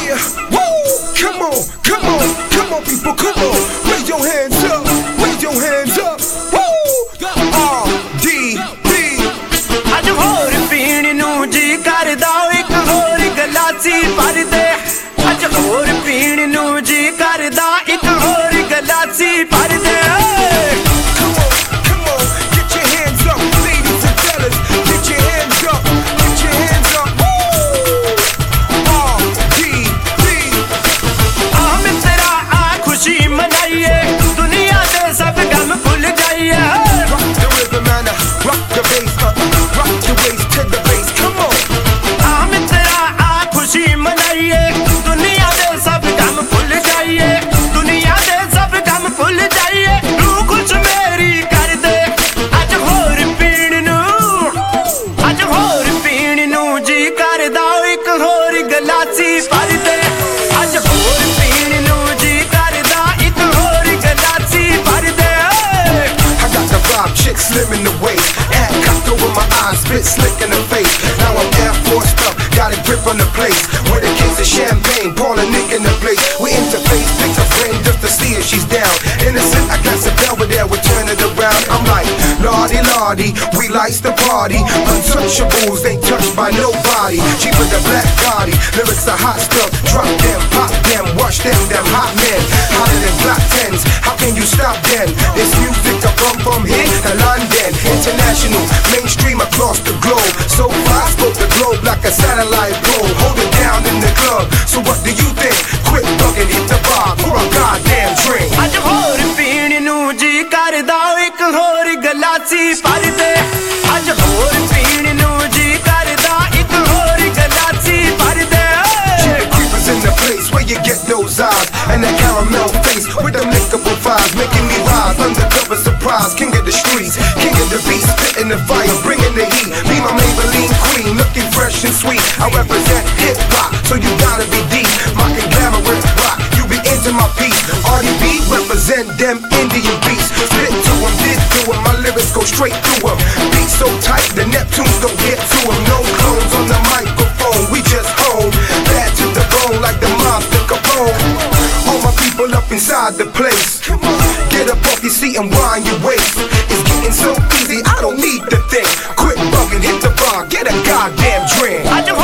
Yeah, woo! Come on, come on, come on, people, come on. Raise your hands up, raise your hands up. Woo! R.D.B. ਅੱਜ ਹੋਰ ਪੀਣ ਨੂੰ ਜੀ ਕਰਦਾ ਇੱਕ ਹੋਰ ਗਲਾਸੀ ਭਰ ਦੇ ਅੱਜ ਹੋਰ ਪੀਣ ਨੂੰ ਜੀ ਕਰਦਾ ਇੱਕ ਹੋਰ ਗਲਾਸੀ ਭਰ ਦੇ Slim in the waist, act cocked over my eyes, spit slick in the face. Now I'm Air Forced up, got a grip on the place. With a case of champagne, pour a nick in the place. We interface, pick a frame just to see if she's down. Innocent, I got some Belvedere, we turn it around. I'm like, Lordy, Lordy, we likes the party. Untouchables, ain't touched by nobody. Cheaper than Black Gotti, lyrics are hot stuff. Drop them, pop them, watch them hot men. Hotter than Glock 10s, how can you stop then? This music I come from here to London. International, mainstream across the globe. So far, I spoke the globe like a satellite pole. Hold it down in the club, so what do you think? Quit bugging, hit the bar for a goddamn drink. ਅੱਜ ਹੋਰ ਪੀਣ ਨੂੰ ਜੀ ਕਰਦਾ ਇੱਕ ਹੋਰ ਗਲਾਸੀ ਭਰ ਦੇ ਅੱਜ ਹੋਰ ਪੀਣ ਨੂੰ ਜੀ ਕਰਦਾ ਇੱਕ ਹੋਰ ਗਲਾਸੀ ਭਰ ਦੇ Creepers in the place where you get those eyes and that caramel face with them lickable vibes making me rise undercover surprise. King of the streets, king of the beats, spitting the fire, bringing the heat. Be my Maybelline queen, looking fresh and sweet. I represent hip hop, so you gotta be deep. Mocking glamorous rock, you be into my piece. R.D.B. represent them Indian beats. Spit to them, did to them, my lyrics go straight through them. Beat so tight, the Neptunes don't get to them. No clones on the microphone, we just home. Bad to the bone like the Monster Capone. All my people up inside the place. Get up off your seat and wind your waist. It's getting so easy, I don't need to think. Quit bugging, hit the bar, get a goddamn drink.